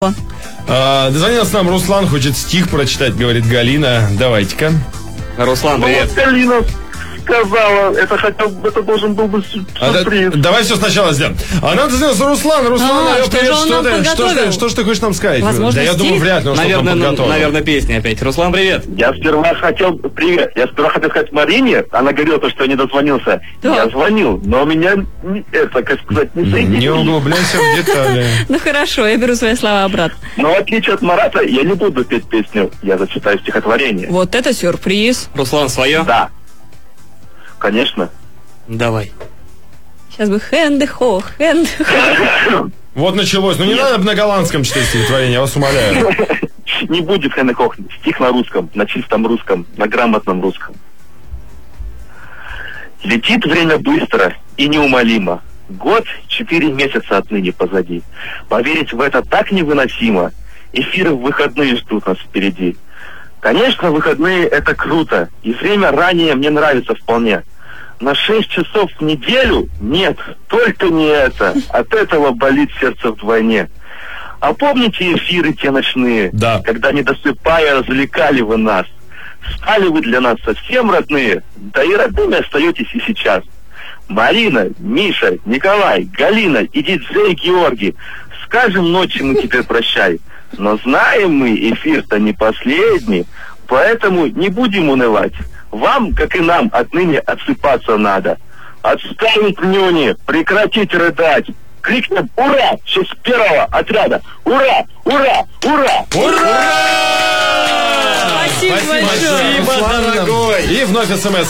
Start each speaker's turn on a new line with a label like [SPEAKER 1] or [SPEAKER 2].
[SPEAKER 1] Дозвонился нам Руслан, хочет стих прочитать, говорит Галина. Давайте-ка.
[SPEAKER 2] Руслан, привет.
[SPEAKER 3] Вот Галина сказала, это должен был быть сюрприз.
[SPEAKER 1] Давай все сначала сделаем. Нам дозвонился Руслан. Привет, что ж ты хочешь нам сказать?
[SPEAKER 4] Возможно,
[SPEAKER 1] да я думаю, вряд ли он что-то подготовил.
[SPEAKER 2] Наверное, песня опять. Руслан, привет.
[SPEAKER 3] Я сперва хотел сказать Марине, она говорила, что я не дозвонился.
[SPEAKER 4] Да.
[SPEAKER 3] Я звонил, но у меня, не соединилось.
[SPEAKER 1] Не углубляйся в детали.
[SPEAKER 4] Ну хорошо, я беру свои слова обратно.
[SPEAKER 3] Но в отличие от Марата, я не буду петь песню, я зачитаю стихотворение.
[SPEAKER 4] Вот это сюрприз.
[SPEAKER 2] Руслан, свое?
[SPEAKER 3] Да. Конечно.
[SPEAKER 2] Давай.
[SPEAKER 4] Сейчас бы хэнде-хо.
[SPEAKER 1] Вот началось. Ну не надо на голландском читать стихотворение, я вас умоляю.
[SPEAKER 3] Не будет хэнде-хох. Стих на русском, на чистом русском, на грамотном русском. Летит время быстро и неумолимо. Год, 4 месяца отныне позади. Поверить в это так невыносимо. Эфиры в выходные ждут нас впереди. Конечно, выходные это круто, и время ранее мне нравится вполне. На 6 часов в неделю? Нет, только не это. От этого болит сердце вдвойне. А помните эфиры те ночные?
[SPEAKER 1] Да.
[SPEAKER 3] Когда, не досыпая, развлекали вы нас? Стали вы для нас совсем родные, да и родными остаетесь и сейчас. Марина, Миша, Николай, Галина и диджей Георгий. Скажем ночи мы теперь прощай. Но знаем мы, эфир-то не последний, поэтому не будем унывать. Вам, как и нам, отныне отсыпаться надо. Отставить нюни, прекратить рыдать. Крикнем «Ура!» с первого отряда. Ура! Ура! Ура!
[SPEAKER 1] Ура!
[SPEAKER 4] Спасибо большое.
[SPEAKER 1] Спасибо, дорогой. И вновь СМС.